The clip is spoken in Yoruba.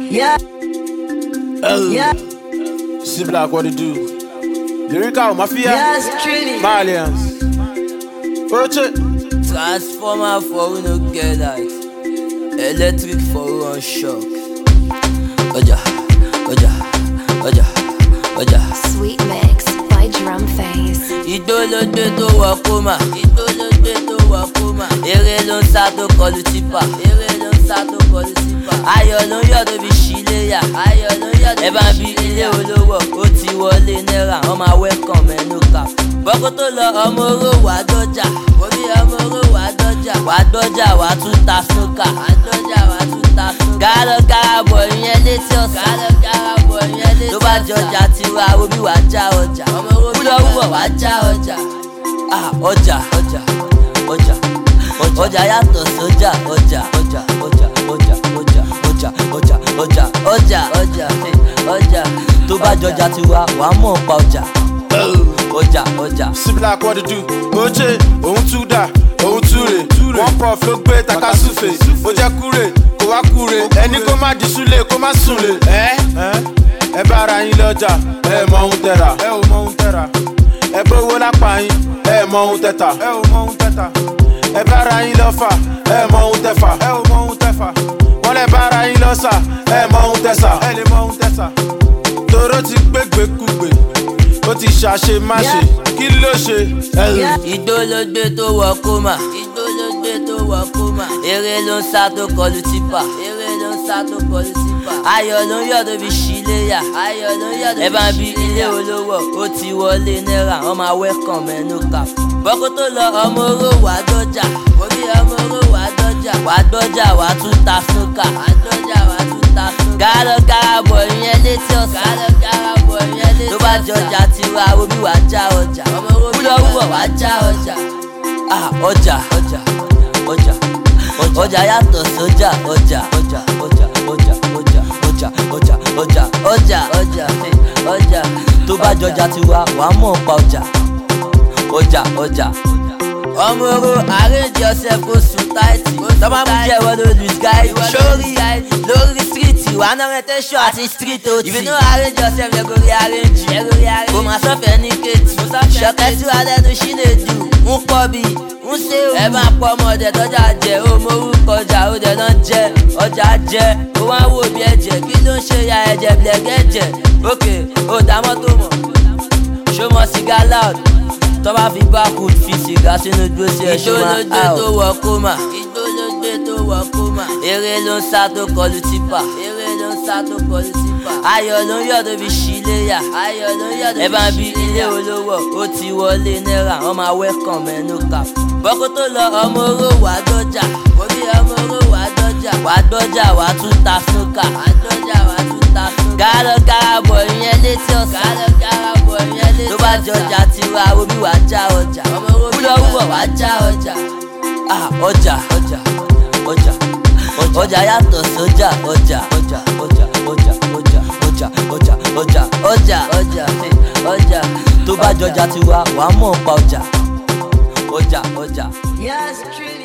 Yeah. Yeah. See Black, what it do? Lyrical Mafia. Yes, truly. Malians. Roche. Transformer for we no get light. Electric for we on shock. Oja, oja, oja, oja. Sweet mix by Drum Face. Idolode to wakoma, idolode to wakoma. Ere ló ń sá tó kọlu tipa, ere ló ń sá tó kọlu tipa. Ayọ̀ ló ń yọ̀ tó fi ṣíléyà, ayọ̀ ló ń yọ̀ tó fi ṣíléyà. Ẹ bá ń bí ilé olówó, ó ti wọlé náírà, wọ́n máa welcome mẹ́nu kà. Bọ́kú tó lọ ọmọ oró wà dọ́jà, orí ọmọ oró wà dọ́jà, wà tún ta snooker, wà dọ́jà wà tún ta snooker. Gáràbọ̀ ìyẹn létí ọ̀sán, gáràbọ̀ ìyẹn létí ọ̀sán. Tó bá jọjà tiwa, omi wà já ọjà, ọmọ oró wúlọ́wọ́ wà já ọjà. Ọjà, ọjà, ọjà, ọjà yàtọ̀ sójà, ọjà, ọjà, ọjà, ọjà, ọjà, ọjà, ọjà, ọjà, ọjà, ọjà, ọjà. Tó bá jọjà tiwa, wàá mọ̀ pa ọjà. Ọjà, ọjà. See Black, what it do? Roche. Òun tún dà, òun tún rè. Wọ́n pọ̀ ló gbé takasúfè. Ó jẹ́ kúrè, kó wá kúrè. Ẹni kó má di súlé, kó má súnlé. Ẹ bá ara yín lọ́jà, ẹ mọ ohun tẹ̀ra. Ẹ ò mọ ohun tẹ̀ra. Ẹ bówó lápá yín, ẹ mọ ohun tẹ̀ta. Ẹ ò mọ ohun tẹ̀ta. Ẹ bá ara yín lọ́fà, ẹ mọ ohun tẹ̀fà. Ẹ ò mọ ohun tẹ̀fà. Wọ́n lẹ bá ara yín lọ́sà, ẹ mọ ohun tẹ̀sà. Ẹ lè mọ ohun tẹ̀sà. Toró ti gbégbékúgbè, ó ti ṣàṣe má ṣe, kí ló ṣe? Ìdólógbé tó wọ kómà, ìdólógbé tó wọ kómà. Ere ló ń sá tó kọlu tipa, ere ló ń sá tó kọlu tipa. Ayọ̀ ló ń yọ̀ tó fi ṣíléyà, ayọ̀ ló ń yọ̀ tó fi ṣíléyà. Ẹ bá ń bí ilé olówó, ó ti wọlé náírà, wọ́n máa welcome mẹ́nu kà. Bọ́kú tó lọ ọmọ oró wà dọ́jà, orí ọmọ oró wà dọ́jà, wà tún ta snooker, wà dọ́jà wà tún ta snooker. Gáràbọ̀ ìyẹn létí ọ̀sán, gáràbọ̀ ìyẹn létí ọ̀sán. Tó bá jọjà tiwa, omi wà já ọjà, ọmọ oró wúlọ́wọ́ wà já ọjà. Ọjà, ọjà, ọjà, ọjà yàtọ̀ sójà, ọjà, ọjà, ọjà, ọjà, ọjà, ọjà, ọjà, ọjà, ọjà, ọjà, ọjà. Tó bá jọjà tiwa, wàá mọ̀ pa ọjà. Ọjà, ọjà. Ọmọ oró arrange yourself kó sùn táìtì. Tọ́ba mú jẹ́ ìwọ ló lose guide. Sórí lórí street wà ná retention àti street ot. If you no arrange yourself, they go rearrange. Kò máa sọ́fẹ̀ẹ́ ní kéètì. Ṣọ̀kẹ́ tí wàá lẹ́nu ṣí lè dù. Ń pọ̀ bí ń ṣe òun. Ẹ máa pọ̀ ọmọdé tọ́jà jẹ. Ó mọ orúkọ ọjà ó dẹ̀ náà jẹ. Ọjà jẹ. Ó wá wò bí ẹ̀jẹ̀. Kí ló ń ṣe ya ẹ̀jẹ̀ blẹ̀gẹ̀jẹ̀? Ókè, ó dá mọ́tò mọ̀. Ṣó mọ sìgá loud? Tọ́ba fi bákùd fi sìgá sínú gbèsè ẹ̀ṣọ́ máa out. Ìdólógbé tó wọ kómà, ìdólógbé tó wọ kómà. Ere ló ń sá tó kọlu tipa, ere ló ń sá tó kọlu tipa. Ayọ̀ ló ń yọ̀ tó fi ṣíléyà, ayọ̀ ló ń yọ̀ tó fi ṣíléyà. Ẹ bá ń bí ilé olówó, ó ti wọlé náírà, wọ́n máa welcome mẹ́nu kà. Bọ́kú tó lọ ọmọ oró wà dọ́jà, orí ọmọ oró wà dọ́jà, wà tún ta snooker, wà dọ́jà wà tún ta snooker. Gáràbọ̀ ìyẹn létí ọ̀sán, gáràbọ̀ ìyẹn létí ọ̀sán. Tó bá jọjà tiwa, omi wà já ọjà, ọmọ oró wúlọ́wọ́ wà já ọjà. Ọjà, ọjà, ọjà, ọjà yàtọ̀ sójà, ọjà, ọjà, ọjà, ọjà, ọjà, ọjà, ọjà, ọjà, ọjà, ọjà, ọjà. Tó bá jọjà tiwa, wàá mọ̀ pa ọjà. Ọjà, ọjà. Yes, truly.